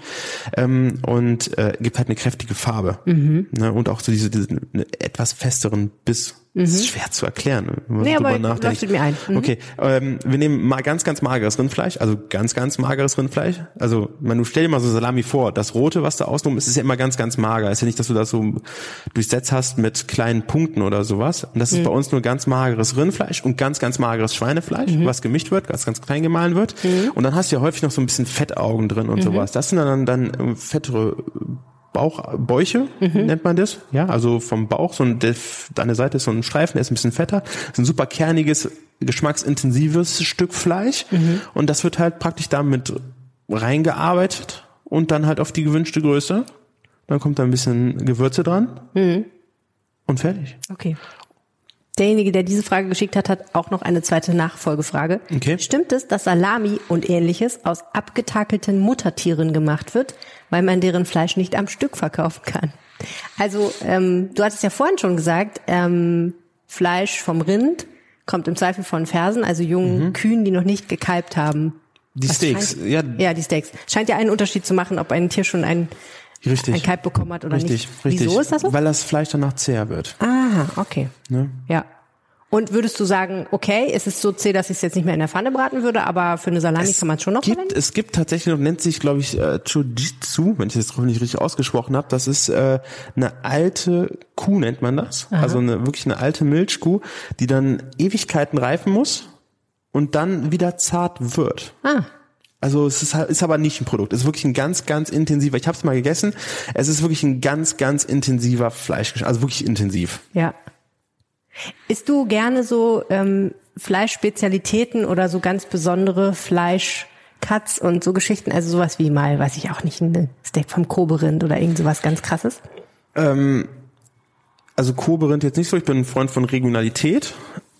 und gibt halt eine kräftige Farbe. Ne, und auch so diese etwas festeren Biss. Das ist schwer zu erklären, wenn man Nee, drüber aber nachdenkt. leuchtet mir ein. Okay, wir nehmen mal ganz mageres Rindfleisch, also ganz mageres Rindfleisch. Also, du stell dir mal so Salami vor, das Rote, was da außenrum ist ja immer ganz mager. Ist ja nicht, dass du das so durchsetzt hast mit kleinen Punkten oder sowas. Und das ist bei uns nur ganz mageres Rindfleisch und ganz mageres Schweinefleisch, was gemischt wird, ganz klein gemahlen wird. Und dann hast du ja häufig noch so ein bisschen Fettaugen drin und sowas. Das sind dann fettere Bäuche, nennt man das. Ja, also vom Bauch, an der Seite ist so ein Streifen, der ist ein bisschen fetter. Das ist ein super kerniges, geschmacksintensives Stück Fleisch. Und das wird halt praktisch damit reingearbeitet und dann halt auf die gewünschte Größe. Dann kommt da ein bisschen Gewürze dran. Und fertig. Okay. Derjenige, der diese Frage geschickt hat, hat auch noch eine zweite Nachfolgefrage. Okay. Stimmt es, dass Salami und Ähnliches aus abgetakelten Muttertieren gemacht wird, weil man deren Fleisch nicht am Stück verkaufen kann? Also, du hattest ja vorhin schon gesagt, Fleisch vom Rind kommt im Zweifel von Fersen, also jungen Kühen, die noch nicht gekalbt haben. Die Was Steaks, scheint, ja. Die Steaks. Scheint ja einen Unterschied zu machen, ob ein Tier schon ein Kalb bekommen hat oder Richtig. nicht. Wieso ist das so? Weil das Fleisch danach zäher wird. Ah, okay. Ne? Ja. Und würdest du sagen, okay, es ist so zäh, dass ich es jetzt nicht mehr in der Pfanne braten würde, aber für eine Salami kann man es schon noch verwenden? Es gibt tatsächlich noch, nennt sich, glaube ich, Chojitsu, wenn ich das nicht richtig ausgesprochen habe. Das ist eine alte Kuh, nennt man das. Aha. Also wirklich eine alte Milchkuh, die dann Ewigkeiten reifen muss und dann wieder zart wird. Ah. Also es ist aber nicht ein Produkt. Es ist wirklich ein ganz, ganz intensiver, ich habe es mal gegessen, es ist wirklich ein ganz, ganz intensiver Fleischgeschmack, also wirklich intensiv. Ja. Isst du gerne so Fleischspezialitäten oder so ganz besondere Fleischcuts und so Geschichten? Also sowas wie mal, weiß ich auch nicht, ein Steak vom Kobe-Rind oder irgend sowas ganz Krasses? Also Kobe-Rind jetzt nicht so, ich bin ein Freund von Regionalität,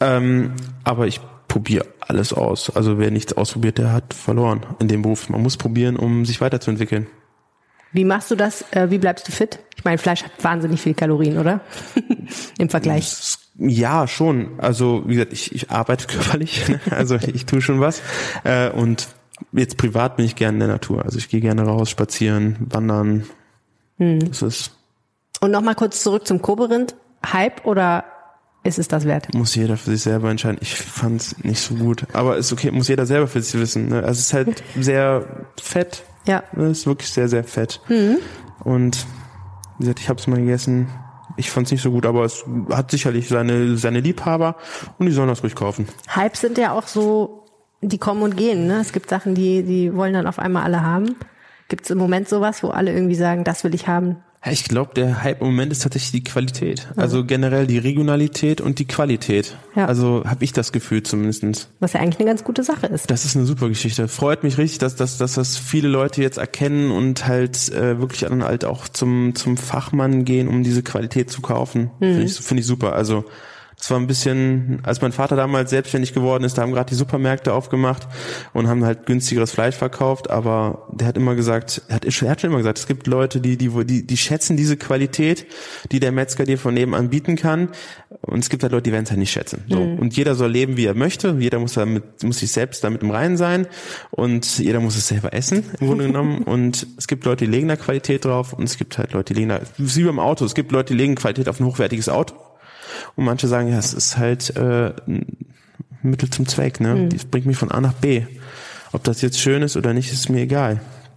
aber ich probiere alles aus. Also wer nichts ausprobiert, der hat verloren in dem Beruf. Man muss probieren, um sich weiterzuentwickeln. Wie machst du das? Wie bleibst du fit? Ich meine, Fleisch hat wahnsinnig viel Kalorien, oder? Im Vergleich. Ja, schon. Also wie gesagt, ich arbeite körperlich, also ich tue schon was. Und jetzt privat bin ich gerne in der Natur. Also ich gehe gerne raus, spazieren, wandern. Das ist. Und nochmal kurz zurück zum Kobe-Rind. Hype oder ist es das wert? Muss jeder für sich selber entscheiden. Ich fand's nicht so gut. Aber ist okay, muss jeder selber für sich wissen. Ne? Also es ist halt sehr fett. Ja. Es ist wirklich sehr, sehr fett. Und wie gesagt, ich habe es mal gegessen. Ich fand's nicht so gut, aber es hat sicherlich seine Liebhaber und die sollen das ruhig kaufen. Hypes sind ja auch so, die kommen und gehen. Ne? Es gibt Sachen, die wollen dann auf einmal alle haben. Gibt es im Moment sowas, wo alle irgendwie sagen, das will ich haben? Ja, ich glaube, der Hype im Moment ist tatsächlich die Qualität. Also generell die Regionalität und die Qualität. Ja. Also habe ich das Gefühl zumindest. Was ja eigentlich eine ganz gute Sache ist. Das ist eine super Geschichte. Freut mich richtig, dass das viele Leute jetzt erkennen und halt wirklich dann halt auch zum Fachmann gehen, um diese Qualität zu kaufen. Finde ich super. Also das war ein bisschen, als mein Vater damals selbstständig geworden ist, da haben gerade die Supermärkte aufgemacht und haben halt günstigeres Fleisch verkauft, aber der hat immer gesagt, er hat schon immer gesagt, es gibt Leute, die schätzen diese Qualität, die der Metzger dir von nebenan bieten kann, und es gibt halt Leute, die werden es halt nicht schätzen. So. Und jeder soll leben, wie er möchte, jeder muss sich selbst damit im Reinen sein und jeder muss es selber essen, im Grunde genommen, und es gibt Leute, die legen da Qualität drauf und es gibt halt Leute, die legen da, wie beim Auto, es gibt Leute, die legen Qualität auf ein hochwertiges Auto. Und manche sagen, ja, es ist halt ein Mittel zum Zweck, ne? Das bringt mich von A nach B. Ob das jetzt schön ist oder nicht, ist mir egal.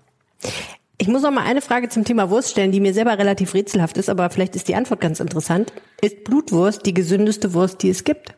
Ich muss noch mal eine Frage zum Thema Wurst stellen, die mir selber relativ rätselhaft ist, aber vielleicht ist die Antwort ganz interessant. Ist Blutwurst die gesündeste Wurst, die es gibt?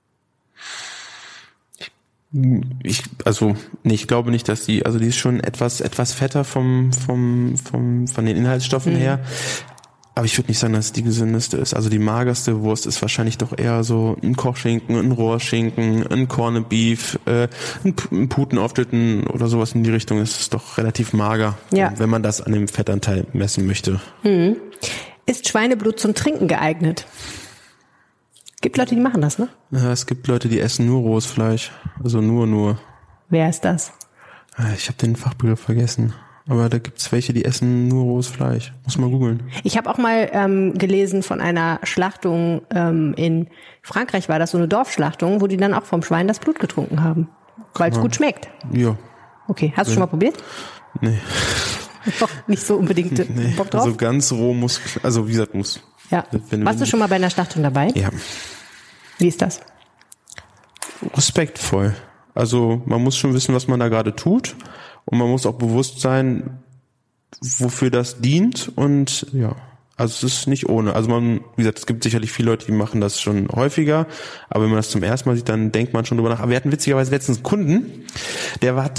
Ich glaube nicht, dass die ist schon etwas fetter von den Inhaltsstoffen her. Aber ich würde nicht sagen, dass es die gesündeste ist. Also die magerste Wurst ist wahrscheinlich doch eher so ein Kochschinken, ein Rohrschinken, ein Corned Beef, ein Putenaufschnitten oder sowas in die Richtung. Das ist doch relativ mager, wenn man das an dem Fettanteil messen möchte. Ist Schweineblut zum Trinken geeignet? Gibt Leute, die machen das, ne? Ja, es gibt Leute, die essen nur rohes Fleisch. Also nur. Wer ist das? Ich habe den Fachbegriff vergessen. Aber da gibt's welche, die essen nur rohes Fleisch. Muss man googeln. Ich habe auch mal gelesen von einer Schlachtung in Frankreich, war das so eine Dorfschlachtung, wo die dann auch vom Schwein das Blut getrunken haben, weil es gut schmeckt. Ja. Okay, hast du schon mal probiert? Nee. Doch, nicht so unbedingt Bock drauf? Also ganz roh muss, also wie gesagt, muss. Ja. Warst du schon mal bei einer Schlachtung dabei? Ja. Wie ist das? Respektvoll. Also man muss schon wissen, was man da gerade tut. Und man muss auch bewusst sein, wofür das dient. Und ja, also es ist nicht ohne. Also wie gesagt, es gibt sicherlich viele Leute, die machen das schon häufiger. Aber wenn man das zum ersten Mal sieht, dann denkt man schon drüber nach. Aber wir hatten witzigerweise letztens einen Kunden, der hat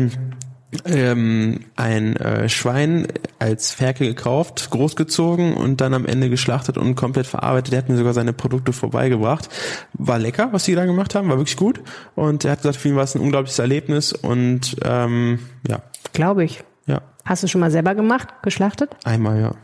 ein Schwein als Ferkel gekauft, großgezogen und dann am Ende geschlachtet und komplett verarbeitet. Der hat mir sogar seine Produkte vorbeigebracht. War lecker, was die da gemacht haben, war wirklich gut. Und er hat gesagt, für ihn war es ein unglaubliches Erlebnis und ja. Glaube ich. Ja. Hast du schon mal selber gemacht, geschlachtet? Einmal, ja.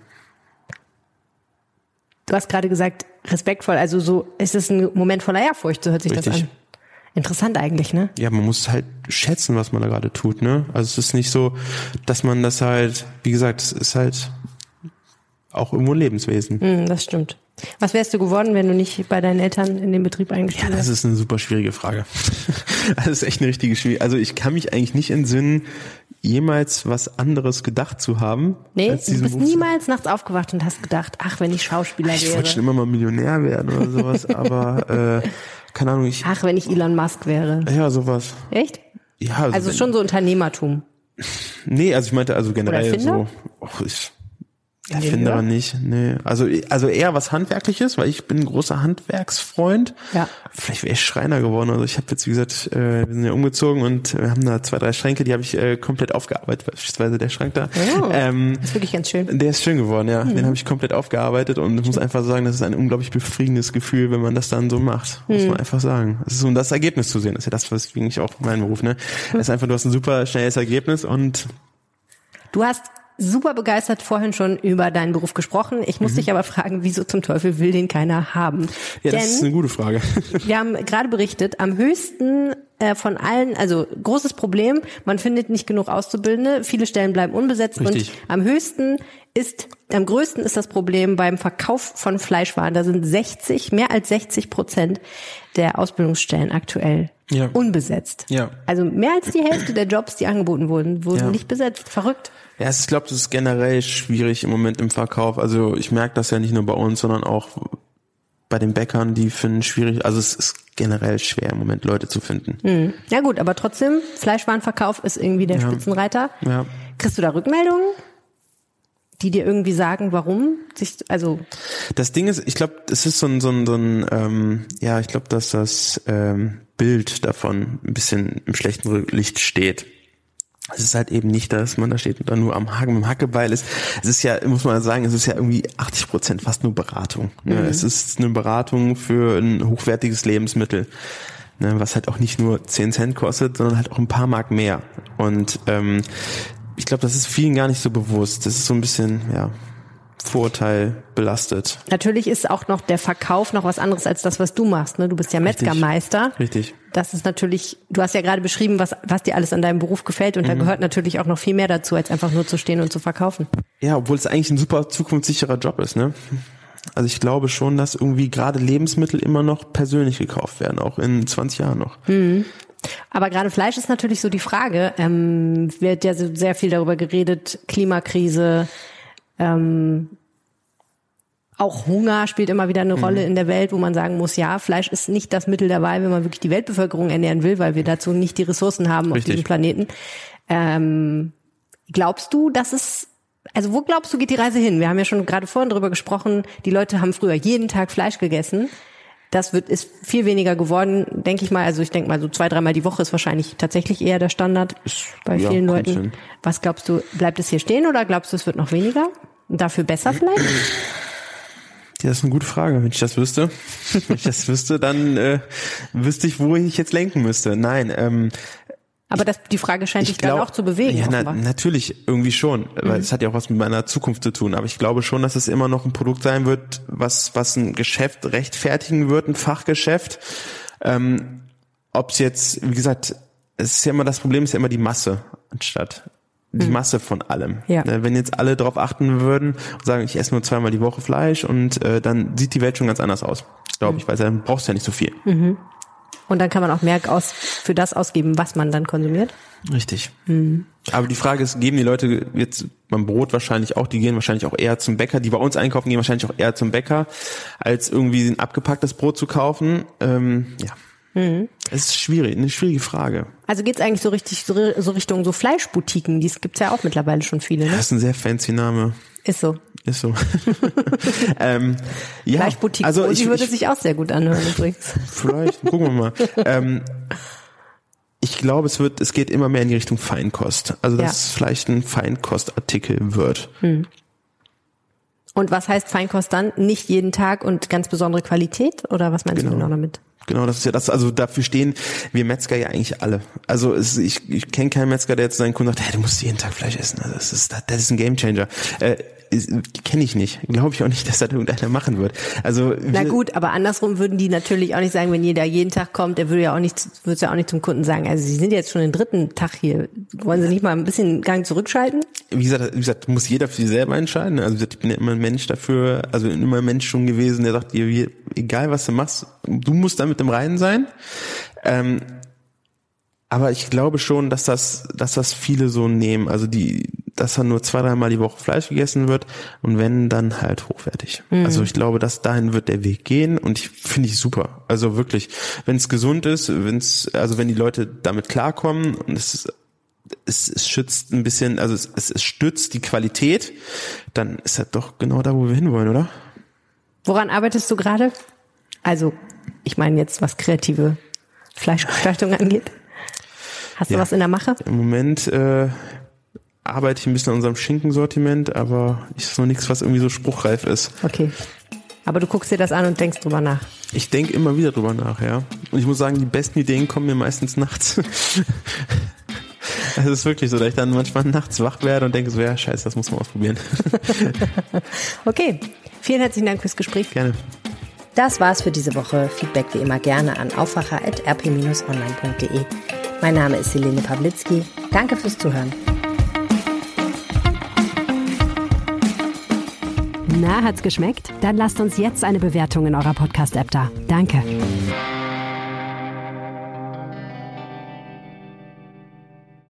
Du hast gerade gesagt, respektvoll, also so ist es ein Moment voller Ehrfurcht, so hört sich Richtig. das an. Interessant eigentlich, ne? Ja, man muss halt schätzen, was man da gerade tut, ne? Also es ist nicht so, dass man das halt, wie gesagt, es ist halt auch irgendwo ein Lebenswesen. Das stimmt. Was wärst du geworden, wenn du nicht bei deinen Eltern in den Betrieb eingestiegen wärst? Ja, das ist eine super schwierige Frage. Das ist echt eine richtige schwierige. Also ich kann mich eigentlich nicht entsinnen, jemals was anderes gedacht zu haben. Nee, als du bist niemals nachts aufgewacht und hast gedacht, ach, wenn ich Schauspieler wäre. Ich wollte schon immer mal Millionär werden oder sowas, aber keine Ahnung. Ach, wenn ich Elon Musk wäre. Ja, sowas. Echt? Ja. Also schon so Unternehmertum. Nee, also ich meinte also generell Oder Erfinder? so, Erfinderer nicht, nee. Also eher was Handwerkliches, weil ich bin ein großer Handwerksfreund. Ja. Vielleicht wäre ich Schreiner geworden. Also ich habe jetzt, wie gesagt, wir sind ja umgezogen und wir haben da 2, 3 Schränke, die habe ich komplett aufgearbeitet. Beispielsweise der Schrank da. Oh, ist wirklich ganz schön. Der ist schön geworden, ja. Den habe ich komplett aufgearbeitet und ich muss einfach sagen, das ist ein unglaublich befriedigendes Gefühl, wenn man das dann so macht. Muss man einfach sagen. Es ist um das Ergebnis zu sehen. Das ist ja das, weswegen ich auch mein Beruf, ne? Das ist einfach, du hast ein super schnelles Ergebnis und Du hast super begeistert vorhin schon über deinen Beruf gesprochen. Ich muss dich aber fragen, wieso zum Teufel will den keiner haben? Ja, das ist eine gute Frage. Wir haben gerade berichtet, am höchsten von allen, also großes Problem, man findet nicht genug Auszubildende, viele Stellen bleiben unbesetzt. Richtig. Und am größten ist das Problem beim Verkauf von Fleischwaren. Da sind mehr als 60% der Ausbildungsstellen aktuell unbesetzt. Ja. Also mehr als die Hälfte der Jobs, die angeboten wurden nicht besetzt. Verrückt. Ja, ich glaube, das ist generell schwierig im Moment im Verkauf. Also ich merke das ja nicht nur bei uns, sondern auch bei den Bäckern, die finden schwierig. Also es ist generell schwer im Moment Leute zu finden. Ja gut, aber trotzdem, Fleischwarenverkauf ist irgendwie der Spitzenreiter. Ja. Kriegst du da Rückmeldungen, die dir irgendwie sagen, warum? Das Ding ist, ich glaube, es ist ich glaube, dass das Bild davon ein bisschen im schlechten Licht steht. Es ist halt eben nicht, dass man da steht und dann nur am Haken mit dem Hackebeil ist. Es ist ja, muss man sagen, es ist ja irgendwie 80% fast nur Beratung. Ja, es ist eine Beratung für ein hochwertiges Lebensmittel, ne, was halt auch nicht nur 10 Cent kostet, sondern halt auch ein paar Mark mehr. Und ich glaube, das ist vielen gar nicht so bewusst. Das ist so ein bisschen, Vorurteil belastet. Natürlich ist auch noch der Verkauf noch was anderes als das, was du machst. Ne? Du bist ja Metzgermeister. Richtig. Das ist natürlich, du hast ja gerade beschrieben, was dir alles an deinem Beruf gefällt und da gehört natürlich auch noch viel mehr dazu, als einfach nur zu stehen und zu verkaufen. Ja, obwohl es eigentlich ein super zukunftssicherer Job ist, ne? Also ich glaube schon, dass irgendwie gerade Lebensmittel immer noch persönlich gekauft werden, auch in 20 Jahren noch. Aber gerade Fleisch ist natürlich so die Frage, wird ja sehr viel darüber geredet, Klimakrise, auch Hunger spielt immer wieder eine Rolle in der Welt, wo man sagen muss, ja, Fleisch ist nicht das Mittel der Wahl, wenn man wirklich die Weltbevölkerung ernähren will, weil wir dazu nicht die Ressourcen haben auf diesem Planeten. Glaubst du, wo glaubst du, geht die Reise hin? Wir haben ja schon gerade vorhin drüber gesprochen, die Leute haben früher jeden Tag Fleisch gegessen. Das ist viel weniger geworden, denke ich mal. Also ich denke mal, so 2-3 Mal die Woche ist wahrscheinlich tatsächlich eher der Standard bei vielen Leuten. Schön. Was glaubst du, bleibt es hier stehen oder glaubst du, es wird noch weniger? Und dafür besser vielleicht? Ja, das ist eine gute Frage. Wenn ich das wüsste, dann wüsste ich, wo ich jetzt lenken müsste. Nein, aber die Frage scheint dich dann auch zu bewegen. Ja, natürlich, irgendwie schon, weil es hat ja auch was mit meiner Zukunft zu tun. Aber ich glaube schon, dass es immer noch ein Produkt sein wird, was ein Geschäft rechtfertigen wird, ein Fachgeschäft. Ob es jetzt, wie gesagt, es ist ja immer das Problem, ist ja immer die Masse anstatt die Masse von allem. Ja. Wenn jetzt alle darauf achten würden und sagen, ich esse nur 2-mal die Woche Fleisch und dann sieht die Welt schon ganz anders aus, glaube ich, weil dann brauchst du ja nicht so viel. Und dann kann man auch mehr für das ausgeben, was man dann konsumiert. Richtig. Aber die Frage ist, geben die Leute jetzt beim Brot wahrscheinlich auch, die gehen wahrscheinlich auch eher zum Bäcker, die bei uns einkaufen, gehen wahrscheinlich auch eher zum Bäcker, als irgendwie ein abgepacktes Brot zu kaufen. Es ist schwierig, eine schwierige Frage. Also geht's eigentlich so Richtung so Fleischboutiquen, die gibt's ja auch mittlerweile schon viele, ne? Das ist ein sehr fancy Name. Ist so. Fleischboutique, also die würde sich auch sehr gut anhören übrigens. Vielleicht, gucken wir mal. Ich glaube, es geht immer mehr in die Richtung Feinkost. Also dass es vielleicht ein Feinkostartikel wird. Und was heißt Feinkost dann? Nicht jeden Tag und ganz besondere Qualität? Oder was meinst du genau damit? Genau, das ist ja das, also dafür stehen wir Metzger ja eigentlich alle. Also ich kenne keinen Metzger, der jetzt seinen Kunden sagt, hey, du musst jeden Tag Fleisch essen. Also das ist ein Gamechanger. Kenne ich nicht. Glaube ich auch nicht, dass das irgendeiner machen wird. Also na gut, aber andersrum würden die natürlich auch nicht sagen, wenn jeder jeden Tag kommt, der würde ja auch nicht zum Kunden sagen, also sie sind jetzt schon den 3. Tag hier. Wollen sie nicht mal ein bisschen Gang zurückschalten? Wie gesagt, muss jeder für sich selber entscheiden. Also ich bin ja immer ein Mensch dafür, also immer ein Mensch schon gewesen, der sagt, egal was du machst, du musst damit im Reinen sein. Aber ich glaube schon, dass das viele so nehmen, also dass dann nur 2-3 Mal die Woche Fleisch gegessen wird und wenn, dann halt hochwertig. Also ich glaube, dass dahin wird der Weg gehen und finde ich super. Also wirklich, wenn es gesund ist, wenn die Leute damit klarkommen und es es schützt ein bisschen, also es stützt die Qualität, dann ist das doch genau da, wo wir hinwollen, oder? Woran arbeitest du gerade? Also, ich meine jetzt, was kreative Fleischgestaltung angeht. Hast du was in der Mache? Im Moment arbeite ich ein bisschen an unserem Schinkensortiment, aber ist noch nichts, was irgendwie so spruchreif ist. Okay. Aber du guckst dir das an und denkst drüber nach. Ich denke immer wieder drüber nach, ja. Und ich muss sagen, die besten Ideen kommen mir meistens nachts. Es ist wirklich so, dass ich dann manchmal nachts wach werde und denke so, ja, scheiße, das muss man ausprobieren. Okay, vielen herzlichen Dank fürs Gespräch. Gerne. Das war's für diese Woche. Feedback wie immer gerne an aufwacher@rp-online.de. Mein Name ist Helene Pawlitzki. Danke fürs Zuhören. Na, hat's geschmeckt? Dann lasst uns jetzt eine Bewertung in eurer Podcast-App da. Danke.